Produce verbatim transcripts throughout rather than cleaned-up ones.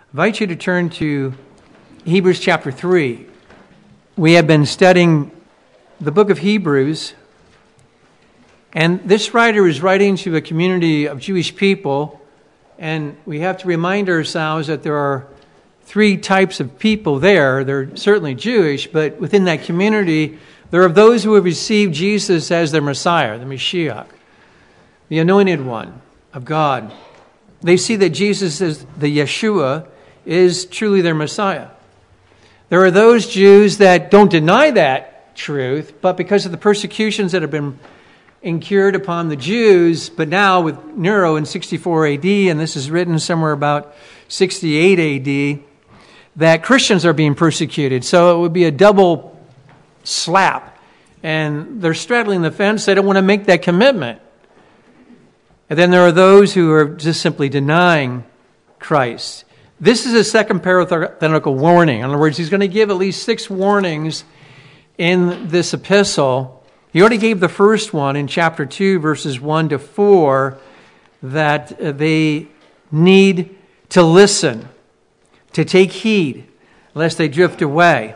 invite you to turn to Hebrews chapter three. We have been studying the book of Hebrews, and this writer is writing to a community of Jewish people, and we have to remind ourselves that there are three types of people there. They're certainly Jewish, but within that community, there are those who have received Jesus as their Messiah, the Mashiach, the anointed one of God. They see that Jesus is the Yeshua, is truly their Messiah. There are those Jews that don't deny that truth, but because of the persecutions that have been incurred upon the Jews, but now with Nero in sixty-four A D, and this is written somewhere about sixty-eight A D, that Christians are being persecuted. So it would be a double slap. And they're straddling the fence. They don't want to make that commitment. And then there are those who are just simply denying Christ. This is a second parenthetical warning. In other words, he's going to give at least six warnings in this epistle. He already gave the first one in chapter two, verses one to four, that they need to listen, to take heed, lest they drift away.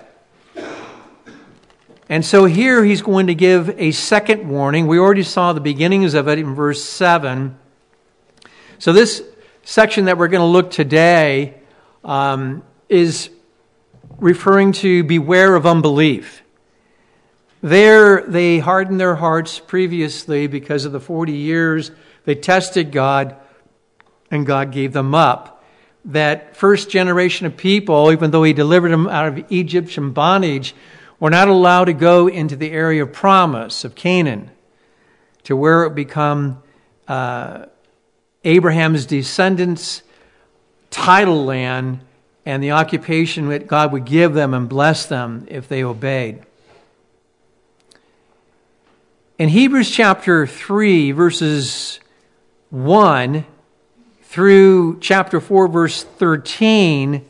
And so here he's going to give a second warning. We already saw the beginnings of it in verse seven. So this section that we're going to look today um, is referring to beware of unbelief. There they hardened their hearts previously because of the forty years they tested God and God gave them up. That first generation of people, even though he delivered them out of Egyptian bondage, were not allowed to go into the area of promise of Canaan, to where it would become uh, Abraham's descendants' title land and the occupation that God would give them and bless them if they obeyed. In Hebrews chapter three, verses one through chapter four, verse thirteen,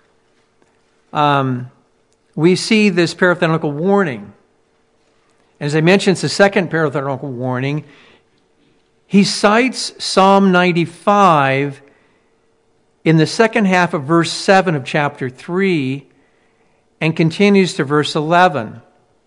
um, we see this parenthetical warning. As I mentioned, it's the second parenthetical warning. He cites Psalm ninety-five in the second half of verse seven of chapter three and continues to verse eleven.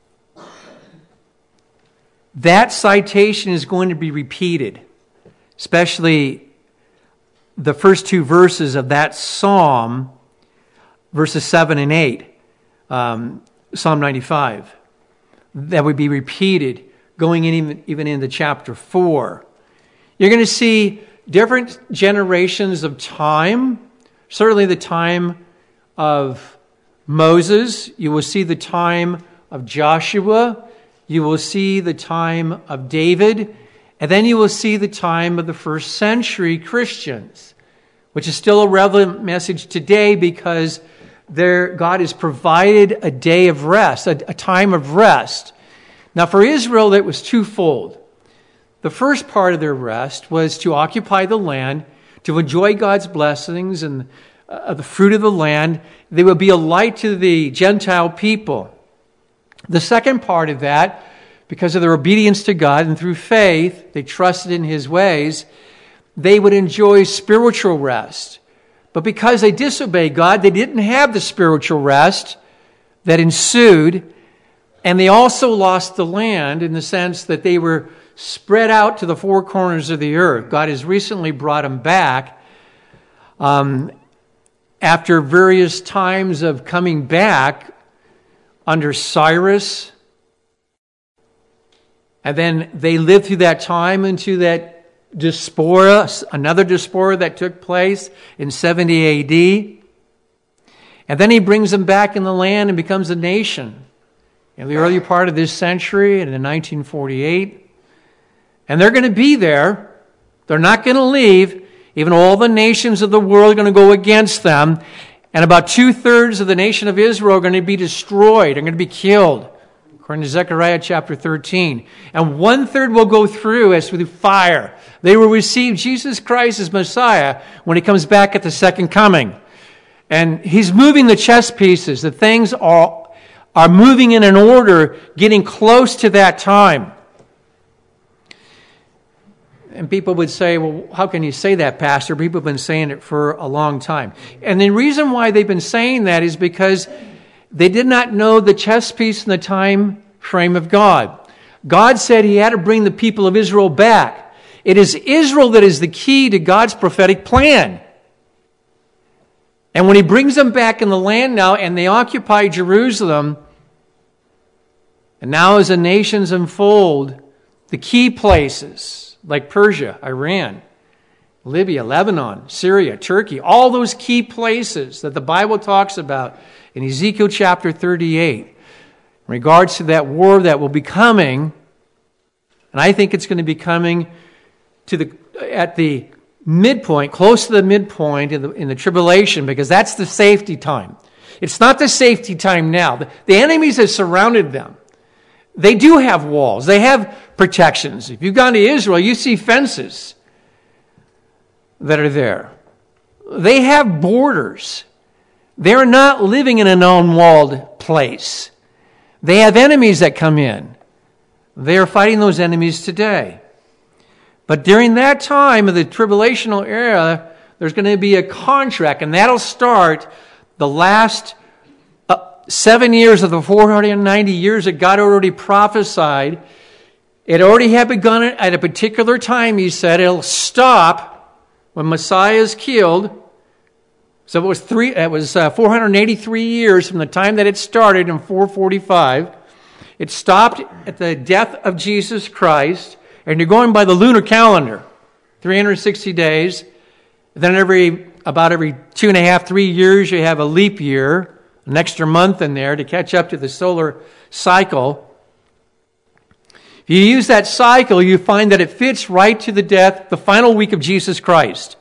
That citation is going to be repeated, especially the first two verses of that psalm, verses seven and eight. Um, Psalm ninety-five. That would be repeated going in even, even into chapter four. You're going to see different generations of time. Certainly the time of Moses. You will see the time of Joshua. You will see the time of David. And then you will see the time of the first century Christians, which is still a relevant message today because There, God has provided a day of rest, a, a time of rest. Now for Israel, that was twofold. The first part of their rest was to occupy the land, to enjoy God's blessings and uh, the fruit of the land. They would be a light to the Gentile people. The second part of that, because of their obedience to God and through faith, they trusted in His ways, they would enjoy spiritual rest. But because they disobeyed God, they didn't have the spiritual rest that ensued, and they also lost the land in the sense that they were spread out to the four corners of the earth. God has recently brought them back um, after various times of coming back under Cyrus, and then they lived through that time into that diaspora, another diaspora that took place in seventy A D. And then he brings them back in the land and becomes a nation in the early part of this century and in nineteen forty-eight. And they're going to be there. They're not going to leave. Even all the nations of the world are going to go against them. And about two-thirds of the nation of Israel are going to be destroyed, are going to be killed, according to Zechariah chapter thirteen. And one-third will go through as through fire. They will receive Jesus Christ as Messiah when He comes back at the second coming. And He's moving the chess pieces. The things are, are moving in an order, getting close to that time. And people would say, well, how can you say that, Pastor? People have been saying it for a long time. And the reason why they've been saying that is because they did not know the chess piece and the time frame of God. God said he had to bring the people of Israel back. It is Israel that is the key to God's prophetic plan. And when he brings them back in the land now and they occupy Jerusalem, and now as the nations unfold, the key places like Persia, Iran, Libya, Lebanon, Syria, Turkey, all those key places that the Bible talks about in Ezekiel chapter thirty-eight, in regards to that war that will be coming, and I think it's going to be coming to the at the midpoint, close to the midpoint in the, in the tribulation, because that's the safety time. It's not the safety time now. The, the enemies have surrounded them. They do have walls. They have protections. If you've gone to Israel, you see fences that are there. They have borders. They're not living in an unwalled place. They have enemies that come in. They are fighting those enemies today. But during that time of the tribulational era, there's going to be a contract, and that'll start the last uh, seven years of the four hundred ninety years that God already prophesied. It already had begun at a particular time, he said. It'll stop when Messiah is killed. So it was three. It was uh, four hundred eighty-three years from the time that it started in four forty-five. It stopped at the death of Jesus Christ. And you're going by the lunar calendar, three hundred sixty days. Then every about every two and a half, three years, you have a leap year, an extra month in there to catch up to the solar cycle. If you use that cycle, you find that it fits right to the death, the final week of Jesus Christ.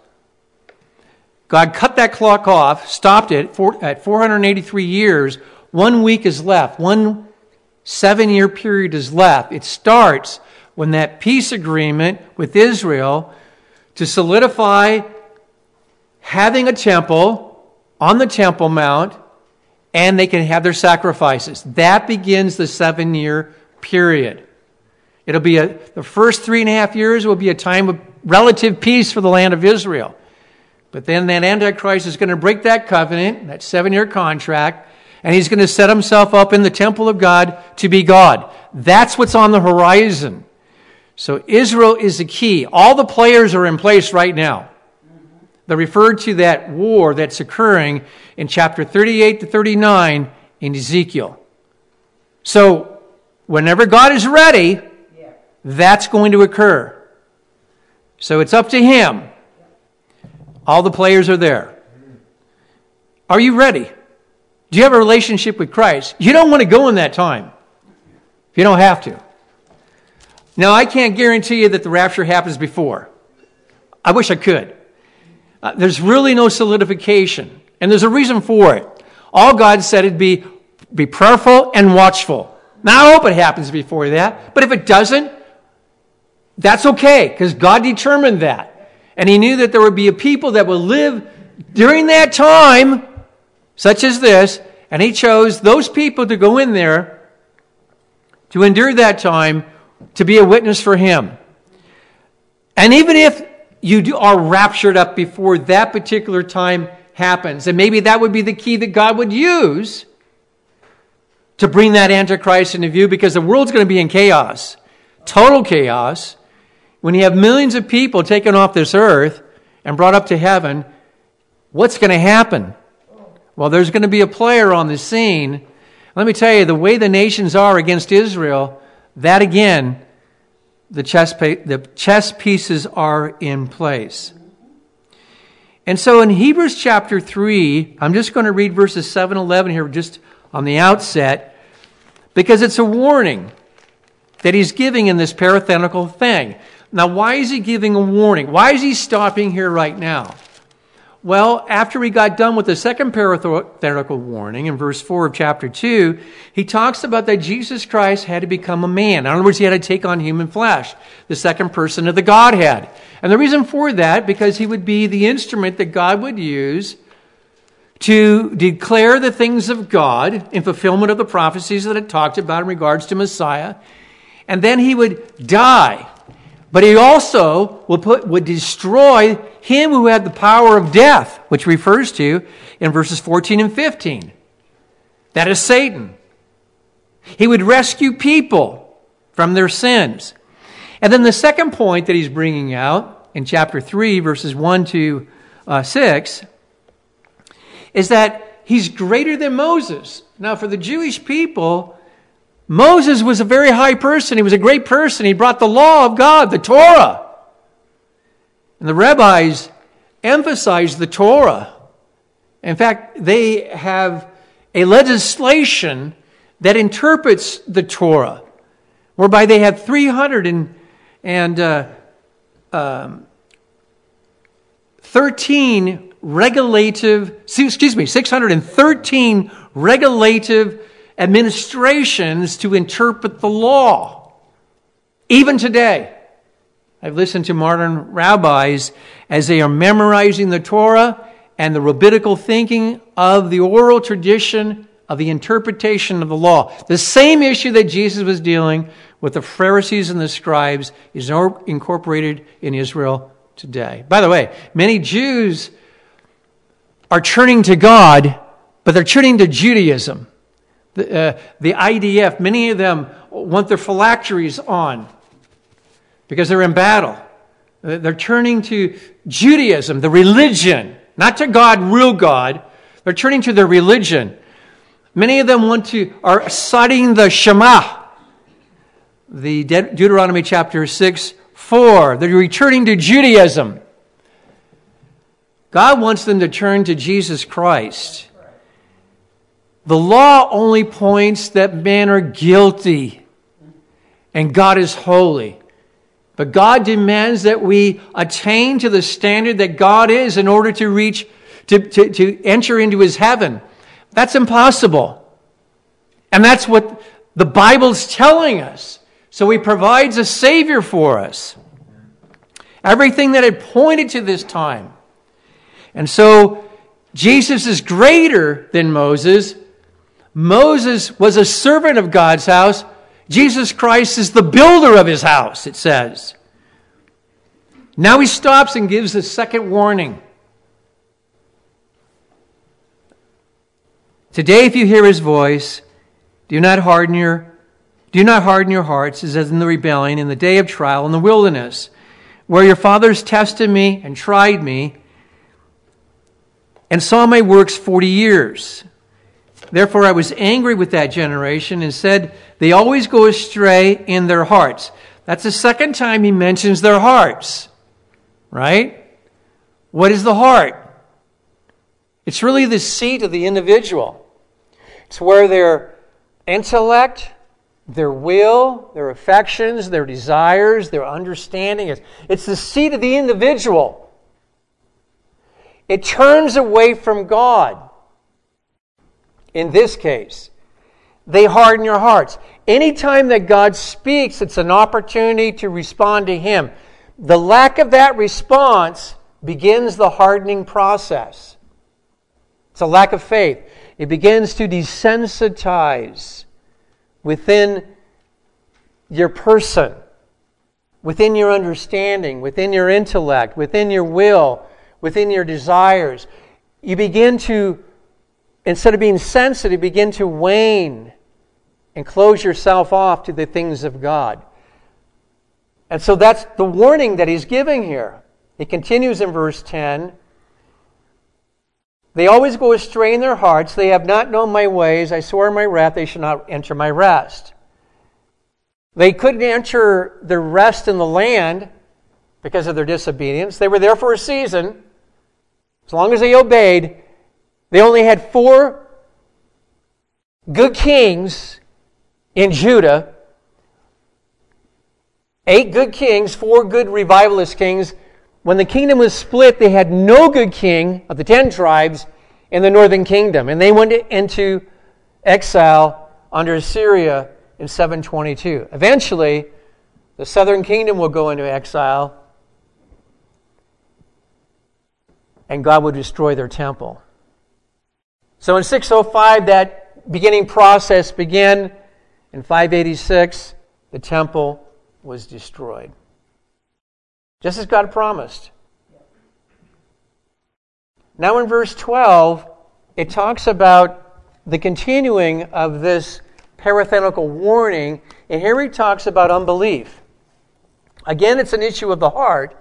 God cut that clock off, stopped it for, at four hundred eighty-three years. One week is left. One seven-year period is left. It starts when that peace agreement with Israel to solidify having a temple on the Temple Mount, and they can have their sacrifices. That begins the seven-year period. It'll be a, the first three and a half years will be a time of relative peace for the land of Israel. But then that Antichrist is going to break that covenant, that seven-year contract, and he's going to set himself up in the temple of God to be God. That's what's on the horizon. So Israel is the key. All the players are in place right now. They're referred to that war that's occurring in chapter thirty-eight to thirty-nine in Ezekiel. So whenever God is ready, that's going to occur. So it's up to him. All the players are there. Are you ready? Do you have a relationship with Christ? You don't want to go in that time. You don't have to. Now, I can't guarantee you that the rapture happens before. I wish I could. Uh, there's really no solidification, and there's a reason for it. All God said it'd be, be prayerful and watchful. Now, I hope it happens before that, but if it doesn't, that's okay, because God determined that. And he knew that there would be a people that would live during that time, such as this, and he chose those people to go in there to endure that time, to be a witness for him. And even if you do, are raptured up before that particular time happens, and maybe that would be the key that God would use to bring that Antichrist into view, because the world's going to be in chaos, total chaos. When you have millions of people taken off this earth and brought up to heaven, what's going to happen? Well, there's going to be a player on the scene. Let me tell you, the way the nations are against Israel, that again, the chess, the chess pieces are in place. And so in Hebrews chapter three, I'm just going to read verses seven and eleven here just on the outset, because it's a warning that he's giving in this parenthetical thing. Now, why is he giving a warning? Why is he stopping here right now? Well, after he got done with the second parenthetical warning in verse four of chapter two, he talks about that Jesus Christ had to become a man. In other words, he had to take on human flesh, the second person of the Godhead. And the reason for that, because he would be the instrument that God would use to declare the things of God in fulfillment of the prophecies that it talked about in regards to Messiah. And then he would die. But he also would, put, would destroy him who had the power of death, which refers to in verses fourteen and fifteen. That is Satan. He would rescue people from their sins. And then the second point that he's bringing out in chapter three, verses one to uh, six, is that he's greater than Moses. Now, for the Jewish people, Moses was a very high person. He was a great person. He brought the law of God, the Torah. And the rabbis emphasized the Torah. In fact, they have a legislation that interprets the Torah, whereby they have three hundred and, and uh, um, thirteen regulative, excuse me, six hundred thirteen regulative administrations to interpret the law. Even today, I've listened to modern rabbis as they are memorizing the Torah and the rabbinical thinking of the oral tradition of the interpretation of the law. The same issue that Jesus was dealing with the Pharisees and the scribes is incorporated in Israel today. By the way, many Jews are turning to God, but they're turning to Judaism. The, uh, the I D F, many of them want their phylacteries on because they're in battle. They're turning to Judaism, the religion, not to God, real God. They're turning to their religion. Many of them want to are citing the Shema, the De- Deuteronomy chapter six, four. They're returning to Judaism. God wants them to turn to Jesus Christ. The law only points that men are guilty and God is holy. But God demands that we attain to the standard that God is in order to reach, to, to, to enter into His heaven. That's impossible. And that's what the Bible's telling us. So He provides a Savior for us. Everything that had pointed to this time. And so Jesus is greater than Moses. Moses was a servant of God's house. Jesus Christ is the builder of His house, it says. Now he stops and gives a second warning. Today, if you hear His voice, do not harden your, do not harden your hearts, as in the rebellion, in the day of trial in the wilderness, where your fathers tested me and tried me, and saw my works forty years. Therefore I was angry with that generation and said, they always go astray in their hearts. That's the second time he mentions their hearts. Right? What is the heart? It's really the seat of the individual. It's where their intellect, their will, their affections, their desires, their understanding is. It's the seat of the individual. It turns away from God. In this case, they harden your hearts. Anytime that God speaks, it's an opportunity to respond to Him. The lack of that response begins the hardening process. It's a lack of faith. It begins to desensitize within your person, within your understanding, within your intellect, within your will, within your desires. You begin to, instead of being sensitive, begin to wane and close yourself off to the things of God. And so that's the warning that he's giving here. He continues in verse ten. They always go astray in their hearts. They have not known my ways. I swore in my wrath they shall not enter my rest. They couldn't enter the rest in the land because of their disobedience. They were there for a season. As long as they obeyed, they only had four good kings in Judah. Eight good kings, four good revivalist kings. When the kingdom was split, they had no good king of the ten tribes in the northern kingdom. And they went into exile under Assyria in seven twenty-two. Eventually, the southern kingdom will go into exile, and God will destroy their temple. So in six oh five, that beginning process began. In five eighty-six, the temple was destroyed. just as God promised. Now in verse twelve, it talks about the continuing of this parenthetical warning, and here he talks about unbelief. Again, it's an issue of the heart.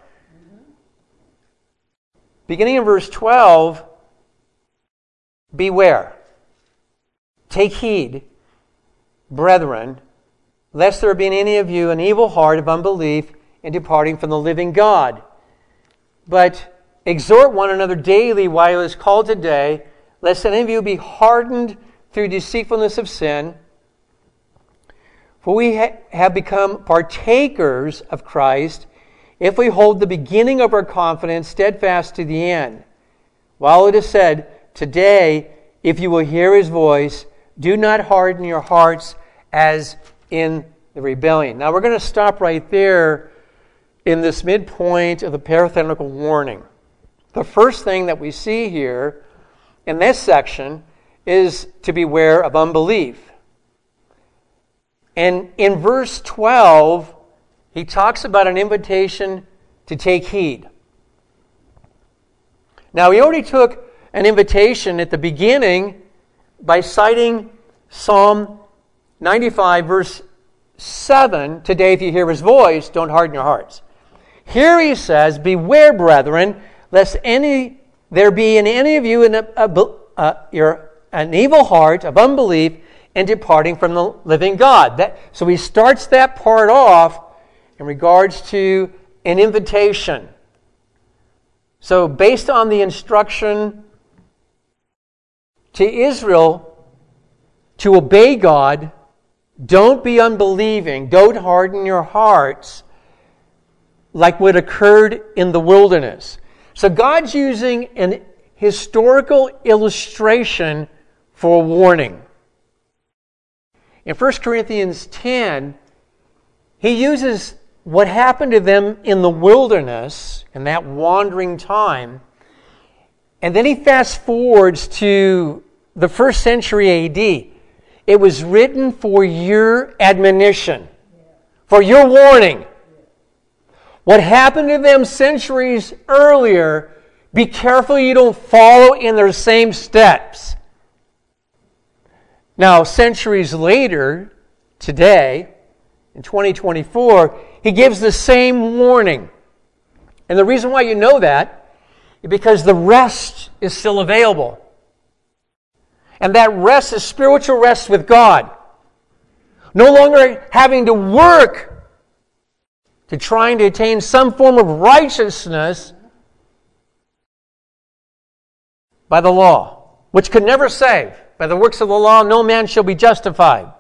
Beginning in verse twelve, beware, take heed, brethren, lest there be in any of you an evil heart of unbelief in departing from the living God. But exhort one another daily while it is called today, lest any of you be hardened through deceitfulness of sin. For we ha- have become partakers of Christ if we hold the beginning of our confidence steadfast to the end. While it is said, today, if you will hear his voice, do not harden your hearts as in the rebellion. Now we're going to stop right there in this midpoint of the parenthetical warning. The first thing that we see here in this section is to beware of unbelief. And in verse twelve, he talks about an invitation to take heed. Now, he already took an invitation at the beginning by citing Psalm ninety-five, verse seven, today if you hear his voice, don't harden your hearts. Here he says, beware, brethren, lest any there be in any of you an, a, a, your, an evil heart of unbelief and departing from the living God. That, so he starts that part off in regards to an invitation. So based on the instruction to Israel to obey God, don't be unbelieving, don't harden your hearts like what occurred in the wilderness. So God's using an historical illustration for a warning. In First Corinthians ten, he uses what happened to them in the wilderness, in that wandering time, and then he fast forwards to the first century A D. It was written for your admonition, for your warning. What happened to them centuries earlier, be careful you don't follow in their same steps. Now, centuries later, today, in twenty twenty-four, he gives the same warning. And the reason why you know that is because the rest is still available. And that rest is spiritual rest with God. No longer having to work to trying to attain some form of righteousness by the law, which could never save. By the works of the law, no man shall be justified.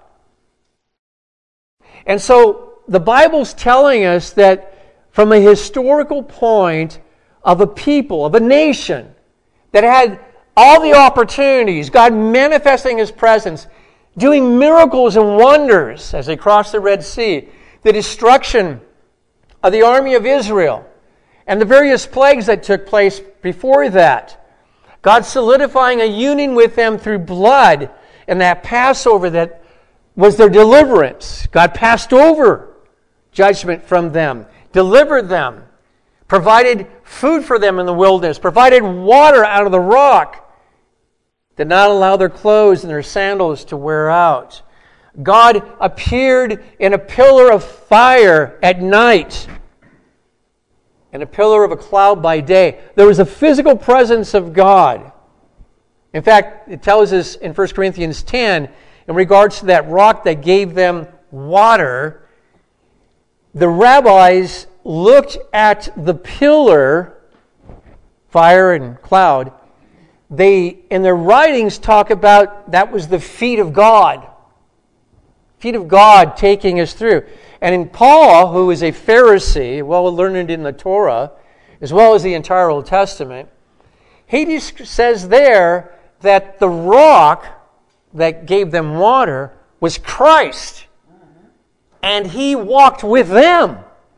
And so the Bible's telling us that from a historical point of a people, of a nation that had all the opportunities, God manifesting his presence, doing miracles and wonders as they crossed the Red Sea, the destruction of the army of Israel, and the various plagues that took place before that. God solidifying a union with them through blood and that Passover that was their deliverance. God passed over judgment from them, delivered them, provided food for them in the wilderness, provided water out of the rock, did not allow their clothes and their sandals to wear out. God appeared in a pillar of fire at night and a pillar of a cloud by day. There was a physical presence of God. In fact, it tells us in First Corinthians ten, in regards to that rock that gave them water, the rabbis looked at the pillar, fire and cloud. They, in their writings, talk about that was the feet of God. Feet of God taking us through. And in Paul, who is a Pharisee, well learned in the Torah, as well as the entire Old Testament, he just says there that the rock that gave them water was Christ. And he walked with them.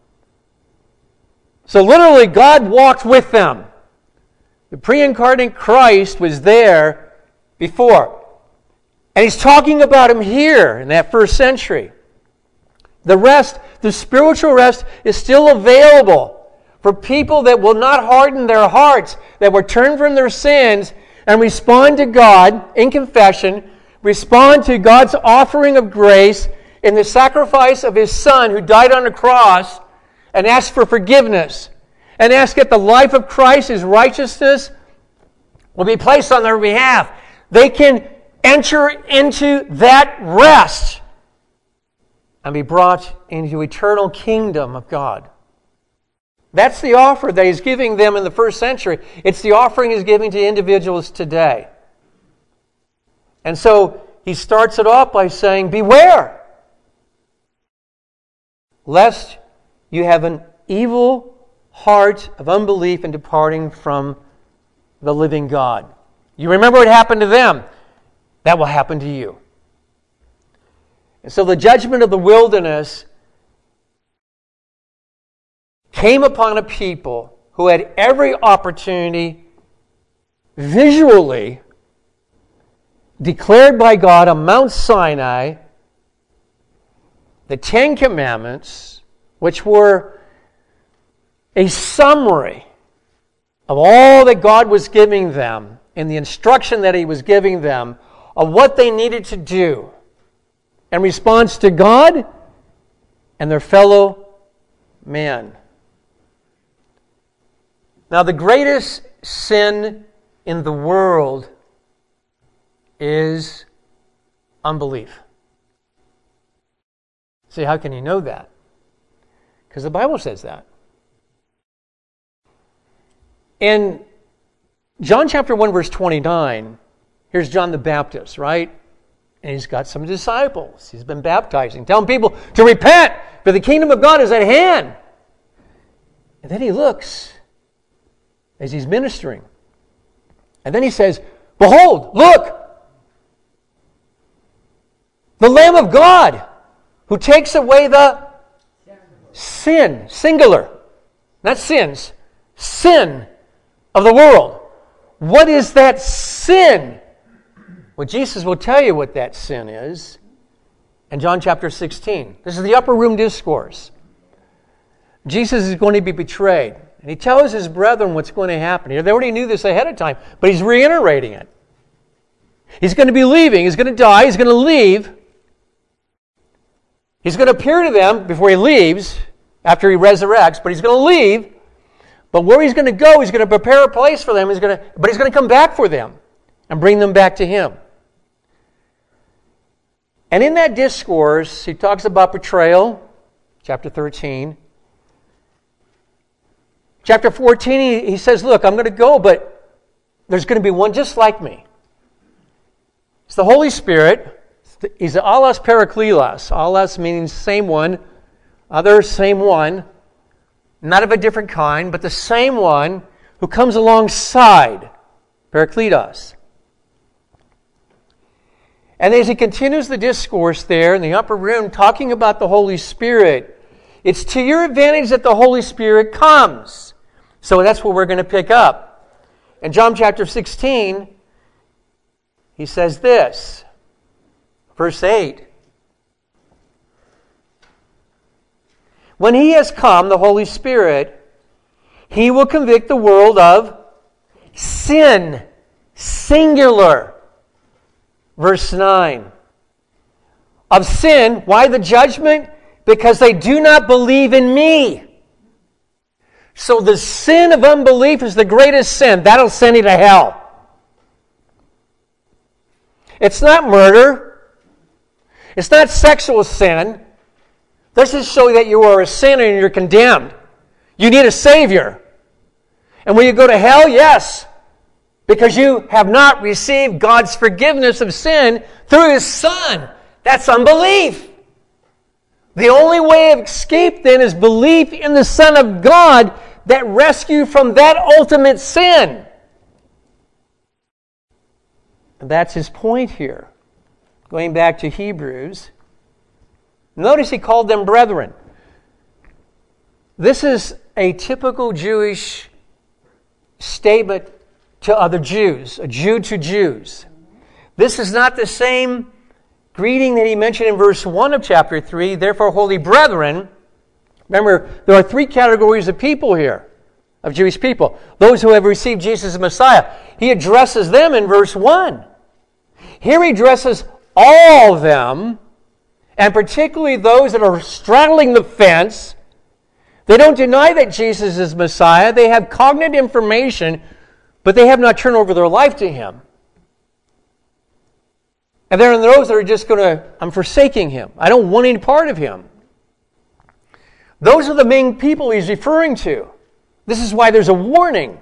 So literally, God walked with them. The pre-incarnate Christ was there before. And he's talking about him here in that first century. The rest, the spiritual rest, is still available for people that will not harden their hearts, that will turn from their sins and respond to God in confession, respond to God's offering of grace in the sacrifice of His Son who died on the cross, and ask for forgiveness, and ask that the life of Christ, His righteousness, will be placed on their behalf. They can enter into that rest and be brought into eternal kingdom of God. That's the offer that He's giving them in the first century. It's the offering He's giving to individuals today. And so He starts it off by saying, beware, lest you have an evil heart of unbelief and departing from the living God. You remember what happened to them? That will happen to you. And so the judgment of the wilderness came upon a people who had every opportunity, visually declared by God on Mount Sinai, the Ten Commandments, which were a summary of all that God was giving them and the instruction that He was giving them of what they needed to do in response to God and their fellow man. Now, the greatest sin in the world is unbelief. See, how can you know that? Because the Bible says that. In John chapter one, verse twenty-nine, here's John the Baptist, right? And he's got some disciples. He's been baptizing, telling people to repent, for the kingdom of God is at hand. And then he looks as he's ministering. And then he says, behold, look, the Lamb of God who takes away the sin, singular, not sins, sin of the world. What is that sin? Well, Jesus will tell you what that sin is in John chapter sixteen. This is the upper room discourse. Jesus is going to be betrayed. And he tells his brethren what's going to happen here. They already knew this ahead of time, but he's reiterating it. He's going to be leaving. He's going to die. He's going to leave. He's going to appear to them before he leaves, after he resurrects, but he's going to leave. But where he's going to go, he's going to prepare a place for them. He's going to, but he's going to come back for them and bring them back to him. And in that discourse, he talks about betrayal, chapter thirteen. Chapter fourteen, he, he says, look, I'm going to go, but there's going to be one just like me. It's the Holy Spirit. He's the allos parakletos. Allos meaning same one, other same one, not of a different kind, but the same one who comes alongside, parakletos. And as he continues the discourse there in the upper room, talking about the Holy Spirit, it's to your advantage that the Holy Spirit comes. So that's what we're going to pick up. In John chapter sixteen, he says this, verse eight. When he has come, the Holy Spirit, he will convict the world of sin, singular. Verse nine. Of sin, why the judgment? Because they do not believe in me. So the sin of unbelief is the greatest sin. That'll send you to hell. It's not murder. It's not sexual sin. This is showing that you are a sinner and you're condemned. You need a Savior. And will you go to hell? Yes. Because you have not received God's forgiveness of sin through His Son. That's unbelief. The only way of escape then is belief in the Son of God that rescue from that ultimate sin. And that's his point here. Going back to Hebrews, notice he called them brethren. This is a typical Jewish statement to other Jews, a Jew to Jews. This is not the same greeting that he mentioned in verse one of chapter three, therefore, holy brethren. Remember, there are three categories of people here. of Jewish people, those who have received Jesus as Messiah. He addresses them in verse one. Here he addresses all of them, and particularly those that are straddling the fence. They don't deny that Jesus is Messiah. They have cognate information, but they have not turned over their life to Him. And there are those that are just going to, I'm forsaking Him. I don't want any part of Him. Those are the main people he's referring to. This is why there's a warning.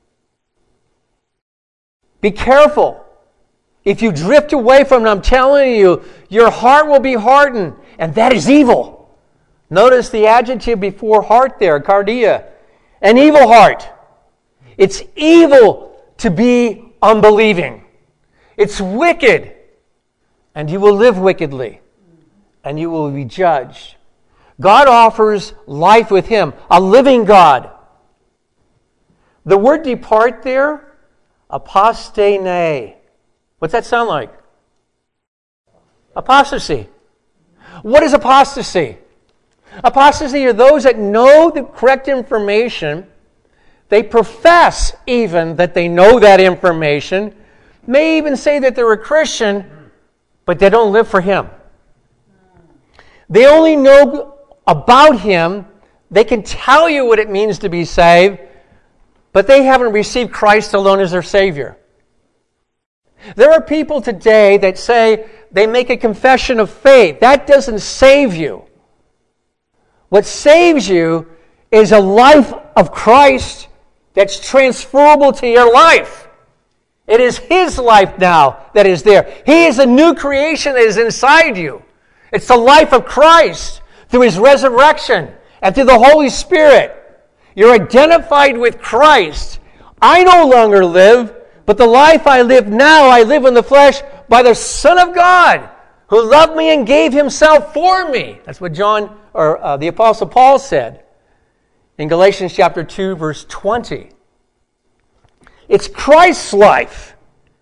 Be careful. If you drift away from it, I'm telling you, your heart will be hardened, and that is evil. Notice the adjective before heart there, cardia. An evil heart. It's evil to be unbelieving. It's wicked. And you will live wickedly. And you will be judged. God offers life with Him, a living God. The word depart there, apostene. What's that sound like? Apostasy. What is apostasy? Apostasy are those that know the correct information. They profess even that they know that information. May even say that they're a Christian, but they don't live for Him. They only know about Him. They can tell you what it means to be saved, but they haven't received Christ alone as their Savior. There are people today that say they make a confession of faith. That doesn't save you. What saves you is a life of Christ that's transferable to your life. It is His life now that is there. He is a new creation that is inside you. It's the life of Christ through His resurrection and through the Holy Spirit. You're identified with Christ. I no longer live, but the life I live now, I live in the flesh by the Son of God, who loved me and gave Himself for me. That's what John, or uh, the Apostle Paul said in Galatians chapter two, verse twenty. It's Christ's life.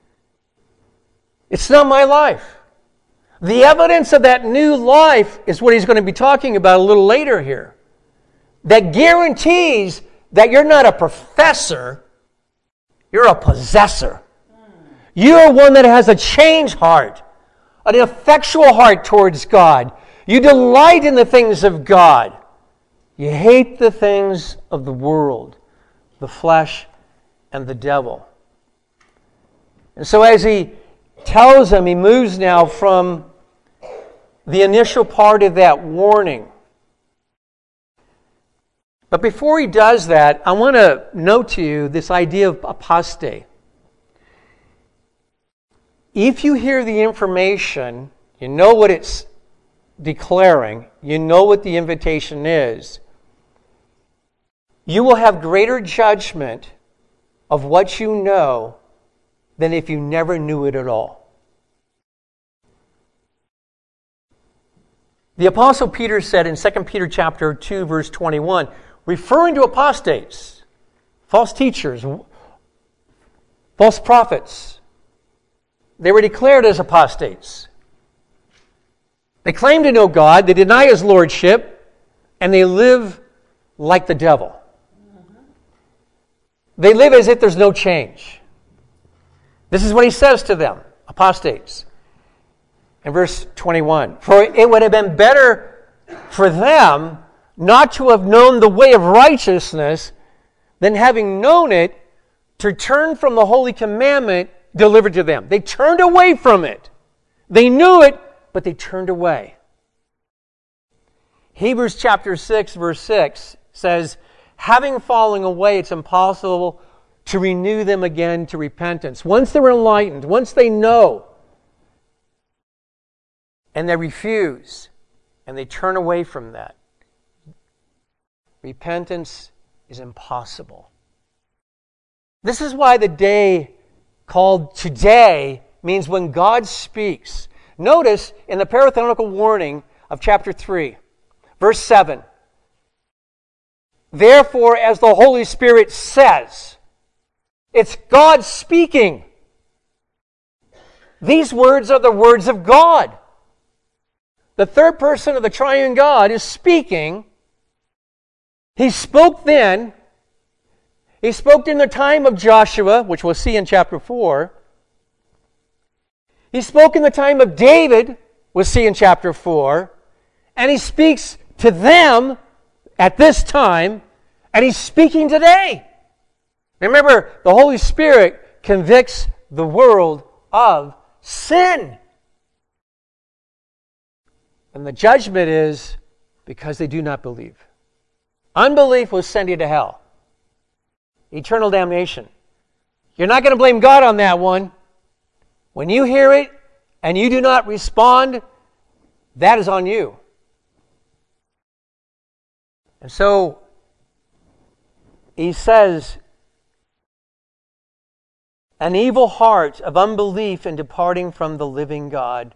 It's not my life. The evidence of that new life is what he's going to be talking about a little later here. That guarantees that you're not a professor, you're a possessor. You're one that has a changed heart, an effectual heart towards God. You delight in the things of God. You hate the things of the world, the flesh, and the devil. And so as he tells them, he moves now from the initial part of that warning. But before he does that, I want to note to you this idea of apostate. If you hear the information, you know what it's declaring, you know what the invitation is, you will have greater judgment of what you know than if you never knew it at all. The Apostle Peter said in Second Peter chapter two, verse twenty-one, referring to apostates, false teachers, false prophets, they were declared as apostates. They claim to know God, they deny His lordship, and they live like the devil. They live as if there's no change. This is what he says to them, apostates. In verse twenty-one, for it would have been better for them not to have known the way of righteousness than having known it to turn from the holy commandment delivered to them. They turned away from it. They knew it, but they turned away. Hebrews chapter six, verse six says, having fallen away, it's impossible to renew them again to repentance. Once they're enlightened, once they know, and they refuse, and they turn away from that, repentance is impossible. This is why the day called today means when God speaks. Notice in the parenthetical warning of chapter three, verse seven, therefore, as the Holy Spirit says, it's God speaking. These words are the words of God. The third person of the triune God is speaking. He spoke then, He spoke in the time of Joshua, which we'll see in chapter four. He spoke in the time of David, we'll see in chapter four. And he speaks to them at this time, and he's speaking today. Remember, the Holy Spirit convicts the world of sin. And the judgment is because they do not believe. Unbelief will send you to hell. Eternal damnation. You're not going to blame God on that one. When you hear it and you do not respond, that is on you. And so, he says, an evil heart of unbelief and departing from the living God.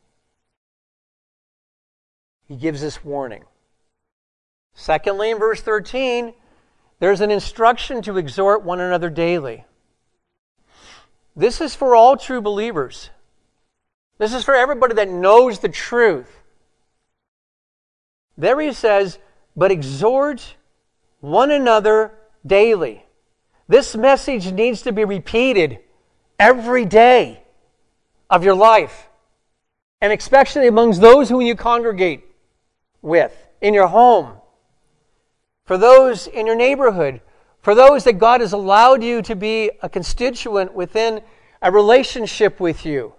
He gives this warning. Secondly, in verse thirteen, there's an instruction to exhort one another daily. This is for all true believers. This is for everybody that knows the truth. There he says, but exhort one another daily. This message needs to be repeated every day of your life. And especially amongst those who you congregate with, in your home, for those in your neighborhood, for those that God has allowed you to be a constituent within a relationship with you.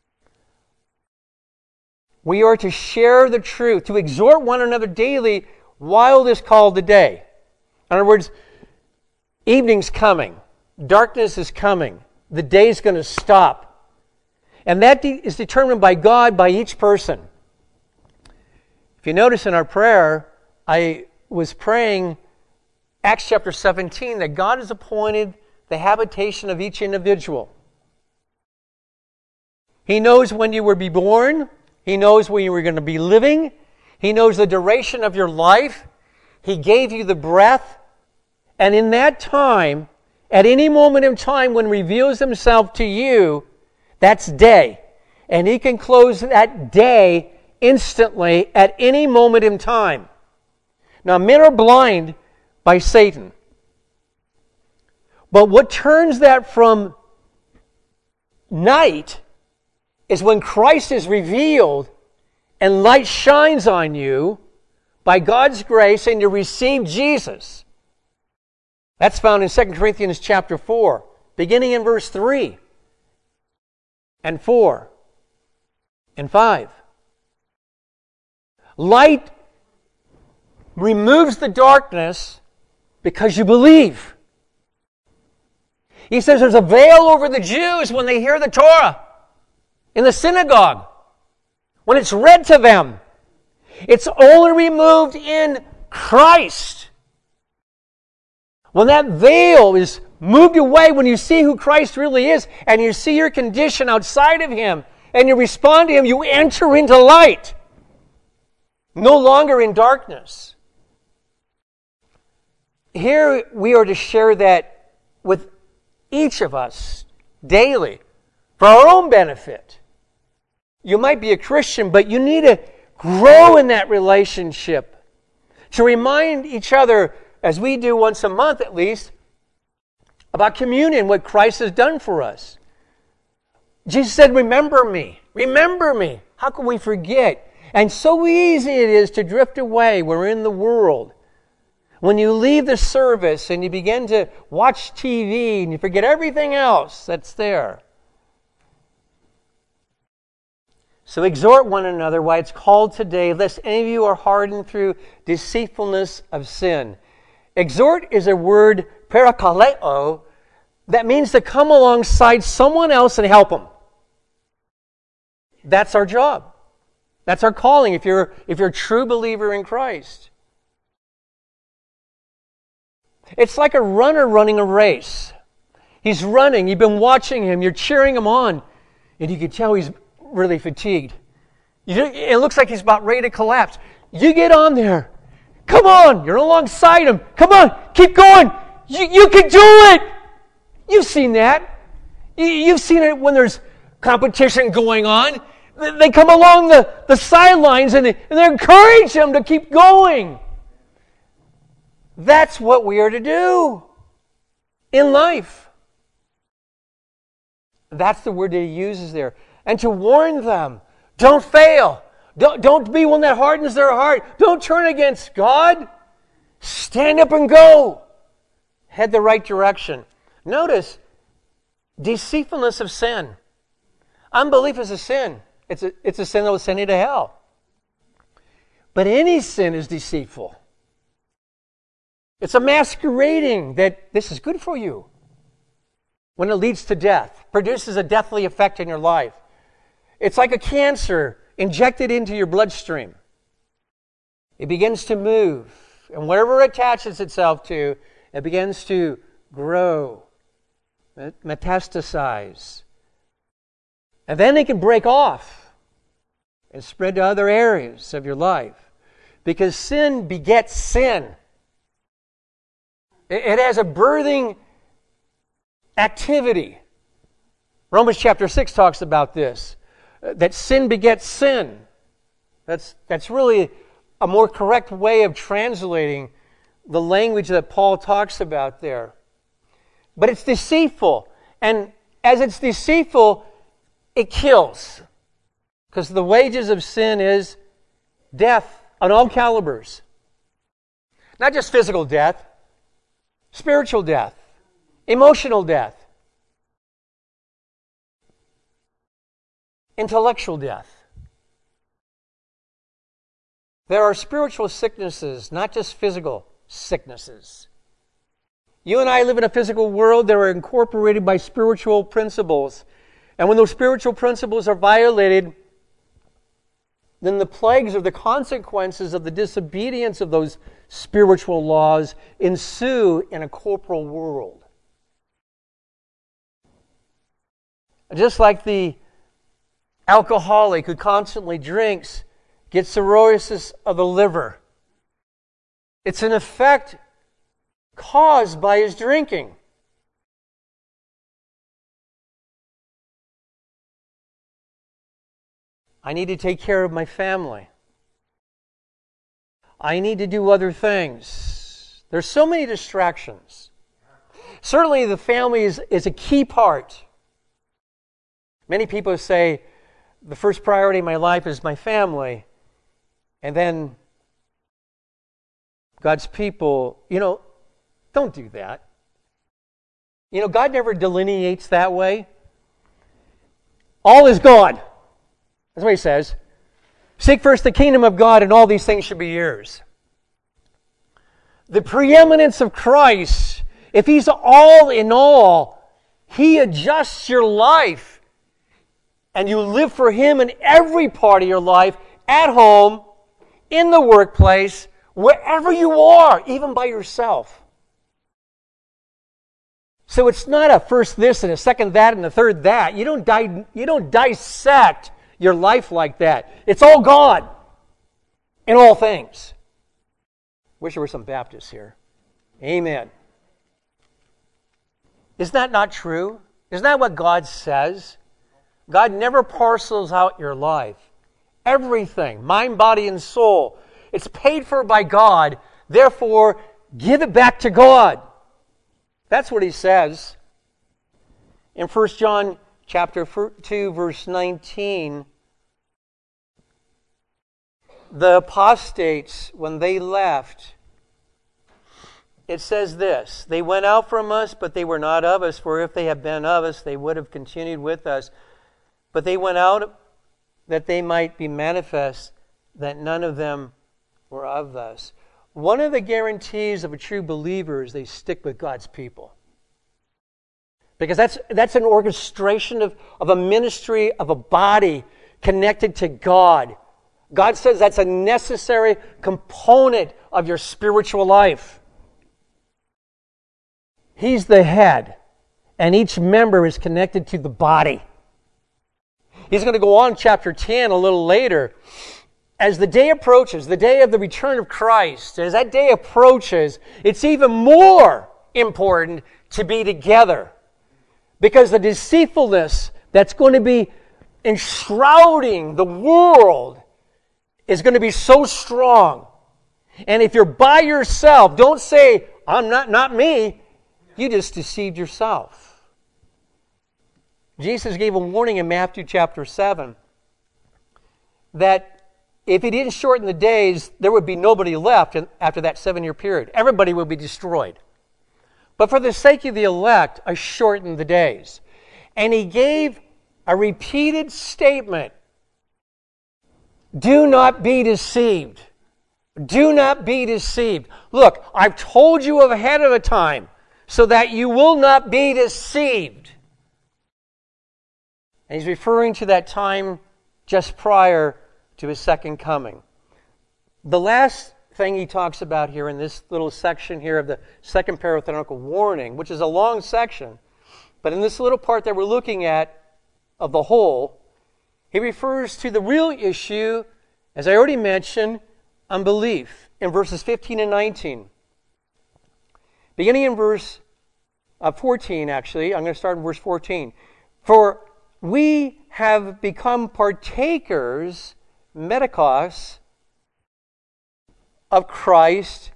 We are to share the truth, to exhort one another daily while it is called the day. In other words, evening's coming. Darkness is coming. The day's going to stop. And that de- is determined by God, by each person. If you notice in our prayer, I was praying Acts chapter seventeen, that God has appointed the habitation of each individual. He knows when you were be born. He knows when you were going to be living. He knows the duration of your life. He gave you the breath. And in that time, at any moment in time when He reveals Himself to you, that's day. And He can close that day instantly at any moment in time. Now, men are blind by Satan. But what turns that from night is when Christ is revealed and light shines on you by God's grace and you receive Jesus. That's found in Second Corinthians chapter four, beginning in verse three and four and five. Light removes the darkness because you believe. He says there's a veil over the Jews when they hear the Torah in the synagogue, when it's read to them. It's only removed in Christ. When that veil is moved away, when you see who Christ really is, and you see your condition outside of Him, and you respond to Him, you enter into light. No longer in darkness. Here we are to share that with each of us daily for our own benefit. You might be a Christian, but you need to grow in that relationship. To remind each other, as we do once a month at least, about communion, what Christ has done for us. Jesus said, remember me. Remember me. How can we forget? And so easy it is to drift away. We're in the world. When you leave the service and you begin to watch T V and you forget everything else that's there. So exhort one another why it's called today, lest any of you are hardened through deceitfulness of sin. Exhort is a word, parakaleo, that means to come alongside someone else and help them. That's our job. That's our calling if you're, if you're a true believer in Christ. It's like a runner running a race. He's running. You've been watching him. You're cheering him on. And you can tell he's really fatigued. You, it looks like he's about ready to collapse. You get on there. Come on. You're alongside him. Come on. Keep going. You, you can do it. You've seen that. You, you've seen it when there's competition going on. They come along the, the sidelines and they, and they encourage him to keep going. That's what we are to do. in life. That's the word that he uses there. And to warn them, don't fail. Don't, don't be one that hardens their heart. Don't turn against God. Stand up and go. Head the right direction. Notice, deceitfulness of sin. Unbelief is a sin. It's a, it's a sin that will send you to hell. But any sin is deceitful. It's a masquerading that this is good for you when it leads to death, produces a deathly effect in your life. It's like a cancer injected into your bloodstream. It begins to move, and wherever it attaches itself to, it begins to grow, metastasize. And then it can break off and spread to other areas of your life. Because sin begets sin. It has a birthing activity. Romans chapter six talks about this. That sin begets sin. That's, that's really a more correct way of translating the language that Paul talks about there. But it's deceitful. And as it's deceitful, it kills. Because the wages of sin is death on all calibers. Not just physical death, spiritual death, emotional death, intellectual death. There are spiritual sicknesses, not just physical sicknesses. You and I live in a physical world that are incorporated by spiritual principles. And when those spiritual principles are violated, then the plagues or the consequences of the disobedience of those spiritual laws ensue in a corporal world. Just like the alcoholic who constantly drinks gets cirrhosis of the liver. It's an effect caused by his drinking. I need to take care of my family. I need to do other things. There's so many distractions. Certainly the family is, is a key part. Many people say, the first priority in my life is my family. And then God's people, you know, don't do that. You know, God never delineates that way. All is God. That's what he says. Seek first the kingdom of God, and all these things should be yours. The preeminence of Christ, if he's all in all, he adjusts your life. And you live for him in every part of your life, at home, in the workplace, wherever you are, even by yourself. So it's not a first this and a second that and a third that. You don't, di- you don't dissect your life like that. It's all God in all things. Wish there were some Baptists here. Amen. Is that not true? Isn't that what God says? God never parcels out your life. Everything, mind, body, and soul, it's paid for by God. Therefore, give it back to God. That's what he says. In First John chapter two, verse nineteen, the apostates, when they left, it says this, they went out from us, but they were not of us, for if they had been of us, they would have continued with us. But they went out that they might be manifest that none of them were of us. One of the guarantees of a true believer is they stick with God's people. Because that's that's an orchestration of, of a ministry, of a body connected to God. God says that's a necessary component of your spiritual life. He's the head, and each member is connected to the body. He's going to go on chapter ten a little later. As the day approaches, the day of the return of Christ, as that day approaches, it's even more important to be together. Because the deceitfulness that's going to be enshrouding the world is going to be so strong. And if you're by yourself, don't say, I'm not, not me. You just deceived yourself. Jesus gave a warning in Matthew chapter seven that if he didn't shorten the days, there would be nobody left after that seven-year period. Everybody would be destroyed. But for the sake of the elect, I shortened the days. And he gave a repeated statement. Do not be deceived. Do not be deceived. Look, I've told you ahead of time so that you will not be deceived. And he's referring to that time just prior to his second coming. The last thing he talks about here in this little section here of the second parenthetical warning, which is a long section, but in this little part that we're looking at of the whole, he refers to the real issue, as I already mentioned, unbelief, in verses fifteen and nineteen. Beginning in verse uh, fourteen, actually, I'm going to start in verse fourteen. For we have become partakers, medikos, of Christ,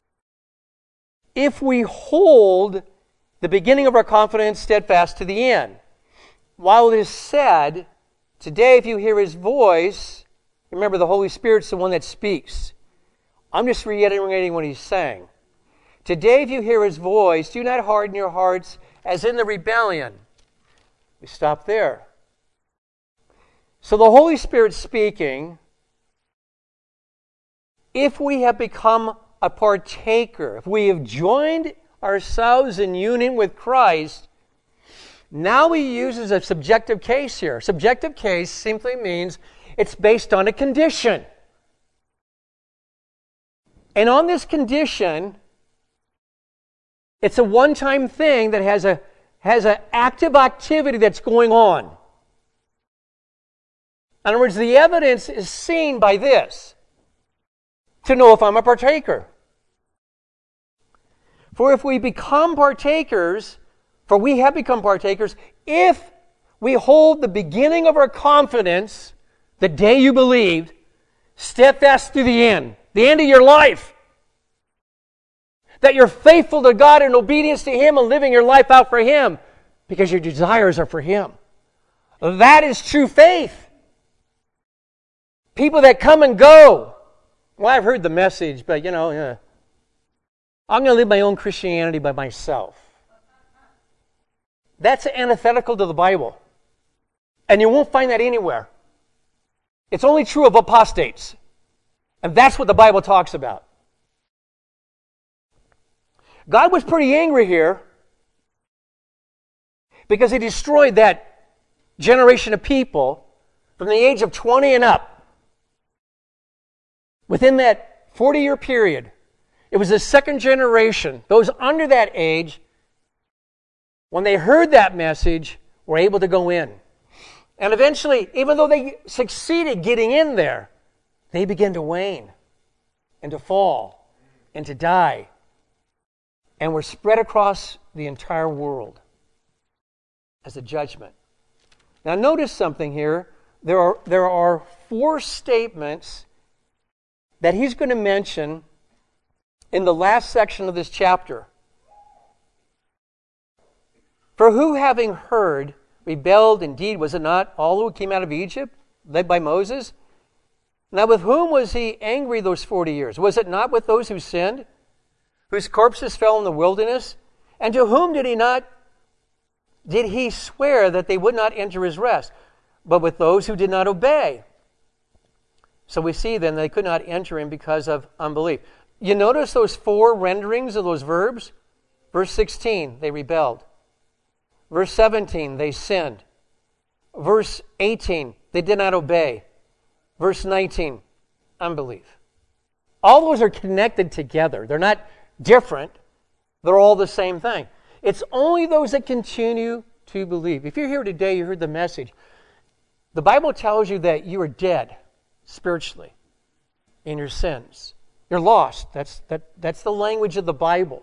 if we hold the beginning of our confidence steadfast to the end. While it is said, today if you hear his voice, remember the Holy Spirit's the one that speaks. I'm just reiterating what he's saying. Today if you hear his voice, do not harden your hearts as in the rebellion. We stop there. So the Holy Spirit speaking, if we have become a partaker, if we have joined ourselves in union with Christ, now he uses a subjective case here. Subjective case simply means it's based on a condition. And on this condition, it's a one-time thing that has a has an active activity that's going on. In other words, the evidence is seen by this to know if I'm a partaker. For if we become partakers, for we have become partakers, if we hold the beginning of our confidence, the day you believed, steadfast to the end, the end of your life, that you're faithful to God in obedience to Him and living your life out for Him because your desires are for Him. That is true faith. People that come and go. Well, I've heard the message, but you know, uh, I'm going to live my own Christianity by myself. That's antithetical to the Bible. And you won't find that anywhere. It's only true of apostates. And that's what the Bible talks about. God was pretty angry here because He destroyed that generation of people from the age of twenty and up. Within that forty-year period, it was the second generation, those under that age, when they heard that message, were able to go in. And eventually, even though they succeeded getting in there, they began to wane and to fall and to die. And were spread across the entire world as a judgment. Now notice something here. There are, there are four statements that he's going to mention in the last section of this chapter. For who, having heard, rebelled indeed, was it not all who came out of Egypt, led by Moses? Now with whom was he angry those forty years? Was it not with those who sinned, whose corpses fell in the wilderness? And to whom did he not, did he swear that they would not enter his rest? But with those who did not obey. So we see then they could not enter in because of unbelief. You notice those four renderings of those verbs? Verse sixteen, they rebelled. Verse seventeen, they sinned. Verse eighteen, they did not obey. Verse nineteen, unbelief. All those are connected together. They're not different. They're all the same thing. It's only those that continue to believe. If you're here today, you heard the message. The Bible tells you that you are dead spiritually in your sins. You're lost. That's, that, that's the language of the Bible.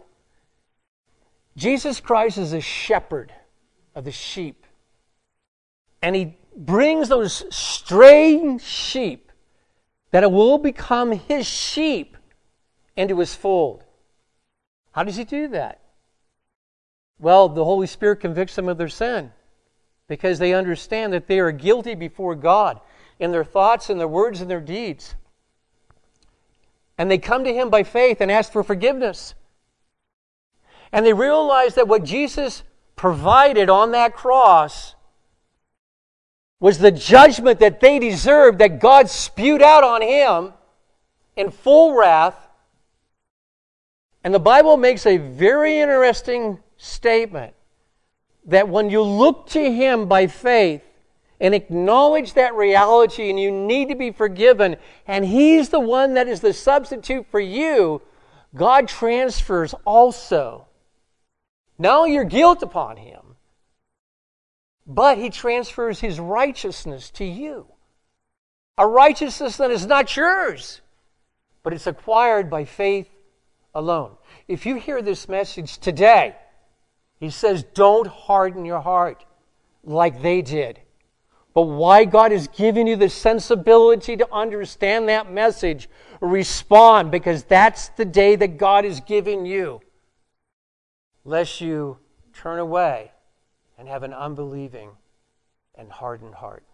Jesus Christ is a shepherd of the sheep. And He brings those straying sheep that will become His sheep into His fold. How does He do that? Well, the Holy Spirit convicts them of their sin because they understand that they are guilty before God in their thoughts, in their words, and their deeds. And they come to Him by faith and ask for forgiveness. And they realize that what Jesus provided on that cross was the judgment that they deserved, that God spewed out on Him in full wrath. And the Bible makes a very interesting statement that when you look to Him by faith and acknowledge that reality and you need to be forgiven, and He's the one that is the substitute for you, God transfers also not only your guilt upon Him, but He transfers His righteousness to you. A righteousness that is not yours, but it's acquired by faith alone. If you hear this message today, He says, don't harden your heart like they did. But why God has given you the sensibility to understand that message, respond, because that's the day that God is giving you. Lest you turn away and have an unbelieving and hardened heart.